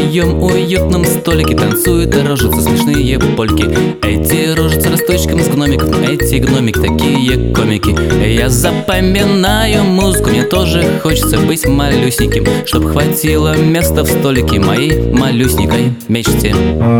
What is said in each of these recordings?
моем уютном столике танцуют рожицы, смешные польки. Эти рожицы росточком с гномиков, эти гномики такие комики. Я запоминаю музыку, мне тоже хочется быть малюсеньким, чтоб хватило места в столике моей малюсенькой мечте.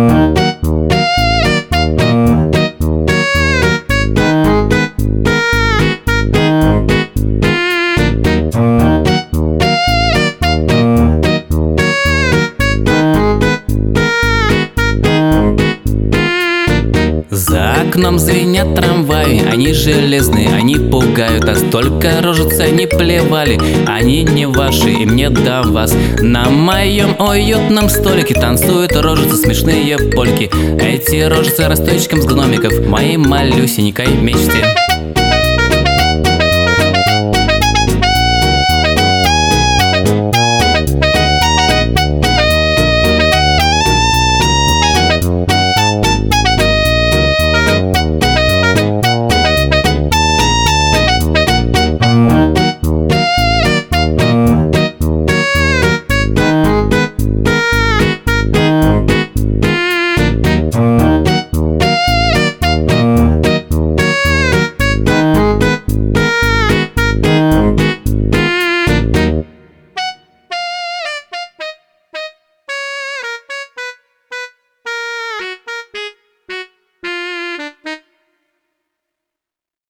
За окном звенят трамваи, они железные, они пугают, а столько рожиц они плевали. Они не ваши, и мне до вас. На моем уютном столике танцуют рожицы, смешные польки. Эти рожицы росточком с гномиков, моей малюсенькой мечте.